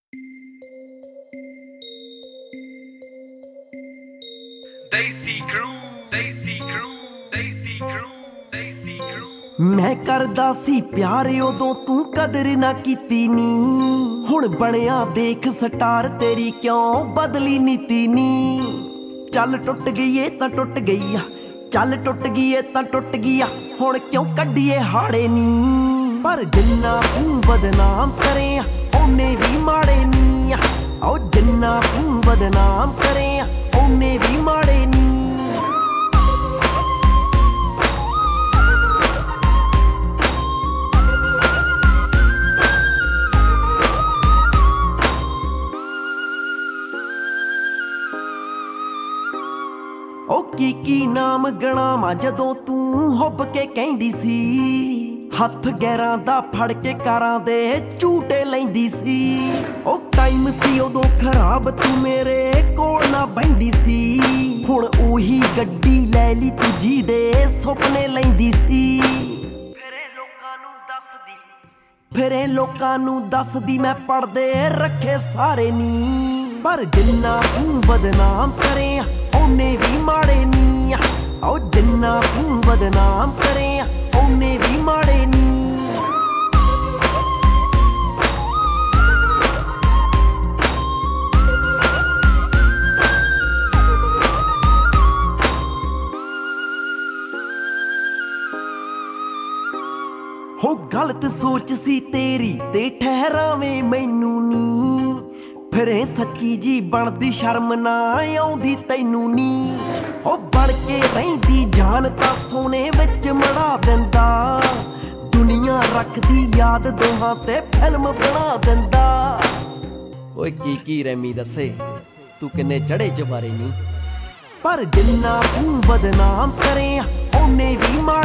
ਦੇਸੀ ਕਰੂ ਦੇਸੀ ਕਰੂ ਦੇਸੀ ਕਰੂ ਦੇਸੀ ਕਰੂ। ਮੈਂ ਕਰਦਾ ਸੀ ਪਿਆਰ ਉਦੋਂ ਤੂੰ ਕਦਰ ਨਾ ਕੀਤੀ ਨੀ, ਹੁਣ ਬਣਿਆ ਦੇਖ ਸਟਾਰ ਤੇਰੀ ਕਿਉਂ ਬਦਲੀ ਨੀਤੀ ਨੀ। ਚੱਲ ਟੁੱਟ ਗਈ ਏ ਤਾਂ ਟੁੱਟ ਗਈ ਆ, ਚੱਲ ਟੁੱਟ ਗਈ ਏ ਤਾਂ ਟੁੱਟ ਗਈ ਆ, ਹੁਣ ਕਿਉਂ ਕੱਢੀਏ ਹਾੜੇ ਨੀ। ਪਰ ਜਿੰਨਾ ਤੂੰ ਬਦਨਾਮ ਕਰੇ ਉਹਨੇ ਵੀ ਮਾੜੇ ਨੀ ਆ, ਉਹ ਜਿੰਨਾ ਤੂੰ ਬਦਨਾਮ ਕਰੇ ਉਹਨੇ ਵੀ ਮਾੜੇ ਨੀ। ਉਹ ਕੀ ਨਾਮ ਗਣਾਵਾਂ ਜਦੋਂ ਤੂੰ ਹੁੱਬ ਕੇ ਕਹਿੰਦੀ ਸੀ, ਹੱਥ ਗੈਰਾਂ ਦਾ ਫੜ ਕੇ ਕਾਰਾਂ ਦੇ ਝੂਟੇ ਲੈਂਦੀ ਸੀ। ਉਹ ਟਾਈਮ ਸੀ ਉਦੋਂ ਖਰਾਬ ਤੂੰ ਮੇਰੇ ਕੋਲ ਨਾ ਬੈਂਦੀ ਸੀ, ਹੁਣ ਉਹੀ ਗੱਡੀ ਲੈ ਲਈ ਤੂੰ ਜਿਹਦੇ ਸੁਪਨੇ ਲੈਂਦੀ ਸੀ। ਫਿਰੇ ਲੋਕਾਂ ਨੂੰ ਦੱਸਦੀ ਮੈਂ ਪੜਦੇ ਰੱਖੇ ਸਾਰੇ ਨੀ, ਪਰ ਜਿੰਨਾ ਤੂੰ ਬਦਨਾਮ ਕਰੇ ਉਹਨੇ ਵੀ ਮਾੜੇ ਨੀ ਆ, ਉਹ ਜਿੰਨਾ ਤੂੰ ਬਦਨਾਮ ਕਰੇ ਉਹਨੇ ਵੀ ਮਾੜੇ ਨੀ। ਹੋ ਗਲਤ ਸੋਚ ਸੀ ਤੇਰੀ ਤੇ ਠਹਿਰਾਵੇਂ ਮੈਨੂੰ ਨੀ, ਫਿਰੇ ਸੱਚੀ ਜੀ ਬਣਦੀ ਸ਼ਰਮ ਨਾ ਆਉਂਦੀ ਤੈਨੂੰ ਨੀ। ਉਹ ਬਣ ਕੇ ਰਹਿੰਦੀ ਜਾਨ ਤਾਂ ਸੋਨੇ ਵਿੱਚ ਮੜਾ ਦਿੰਦਾ, ਦੁਨੀਆ ਰੱਖਦੀ ਯਾਦ ਦੋਹਾਂ ਤੇ ਫਿਲਮ ਬਣਾ ਦਿੰਦਾ। ਓਏ ਕੀ ਰੈਮੀ ਦੱਸੇ ਤੂੰ ਕਿੰਨੇ ਚੜੇ ਚਬਾਰੇ ਨੀ, ਪਰ ਜਿੰਨਾ ਤੂੰ ਬਦਨਾਮ ਕਰੇ ਉਹਨੇ ਵੀ